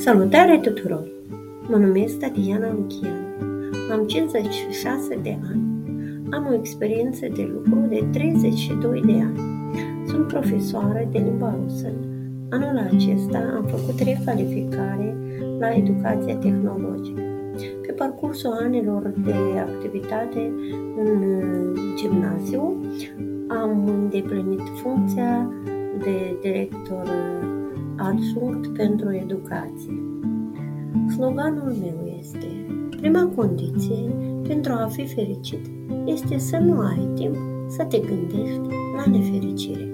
Salutare tuturor! Mă numesc Tatiana Lucian, am 56 de ani, am o experiență de lucru de 32 de ani. Sunt profesoară de limba rusă. Anul acesta am făcut recalificare la educația tehnologică. Pe parcursul anilor de activitate în gimnaziu am îndeplinit funcția de director adjunct pentru educație. Sloganul meu este: prima condiție pentru a fi fericit este să nu ai timp să te gândești la nefericire.